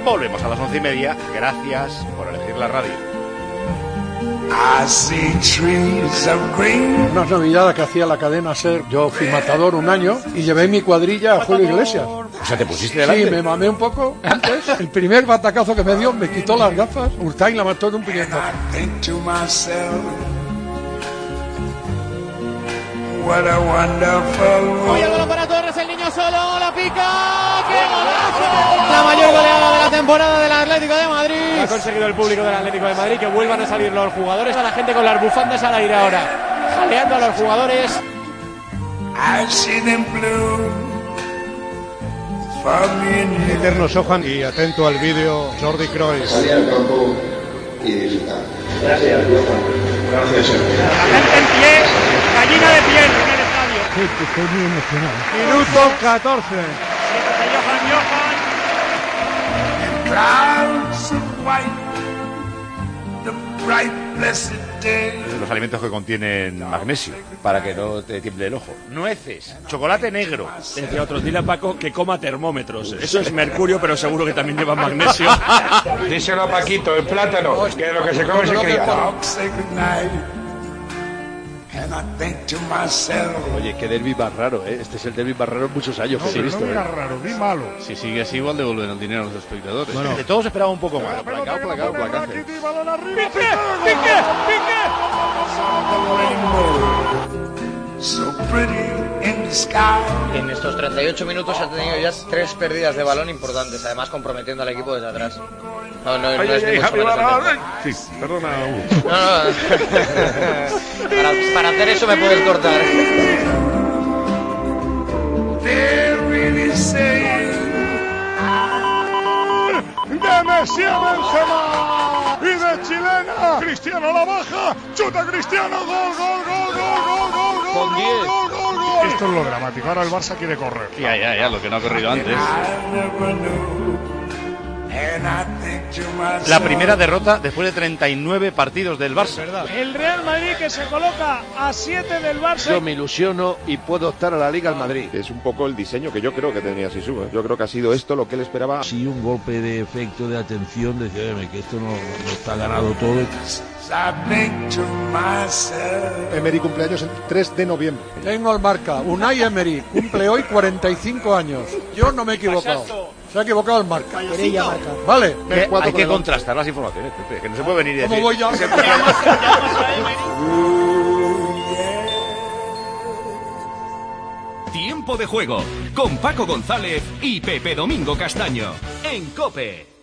Volvemos a las 11:30. Gracias por elegir la radio. Unas novilladas que hacía la cadena SER. Yo fui matador un año y llevé mi cuadrilla a Julio Iglesias. O sea, ¿te pusiste delante? Sí, me mamé un poco antes. El primer batacazo que me dio me quitó las gafas. Urtain la mató de un puñetazo. Hoy el balón para Torres, el niño solo, la pica. ¡Qué golazo! La mayor goleada de la temporada del Atlético de Madrid. Ha conseguido el público del Atlético de Madrid que vuelvan a salir los jugadores, a la gente con las bufandas al aire ahora, jaleando a los jugadores. Eterno Sohan y atento al vídeo Jordi Cruyff. Salir al campo y disfrutar. Gracias, Gracias. La gente en pie, gallina de piel en el estadio. Sí, estoy muy emocionado. Minuto 14. Los alimentos que contienen magnesio, para que no te tiemble el ojo. Nueces, chocolate negro. Entre otros, dile a Paco que coma termómetros. Eso es mercurio, pero seguro que también lleva magnesio. Díselo a Paquito, el plátano, que lo que se come se cría. Oye, qué derbi más raro, ¿eh? Este es el derbi más raro en muchos años que he visto. No era raro, ni malo. Si sigue así, igual devuelven el dinero a los espectadores. Bueno, de todos esperaba un poco más. Placaje. En estos 38 minutos ha tenido ya 3 pérdidas de balón importantes, además comprometiendo al equipo desde atrás. No es ni mucho menos el Sí, perdona. para hacer eso me puedes cortar. De Messi a Benzema y de chilena Cristiano la baja, chuta Cristiano, gol. Esto es lo dramático, ahora el Barça quiere correr. Ya, lo que no ha corrido antes. La primera derrota después de 39 partidos del Barça. El Real Madrid que se coloca a 7 del Barça. Yo me ilusiono y puedo optar a la Liga al Madrid. Es un poco el diseño que yo creo que tenía Sisu. Yo creo que ha sido esto lo que él esperaba. Sí, un golpe de efecto, de atención, de decir, que esto no está ganado todo. Emery cumpleaños el 3 de noviembre. Tengo el marca. Unai Emery cumple hoy 45 años. Yo no me he equivocado. Se ha equivocado el marca. Vale. Hay que contrastar las informaciones, Pepe, que no se puede venir y decir. ¿Cómo voy yo? Tiempo de juego con Paco González y Pepe Domingo Castaño en COPE.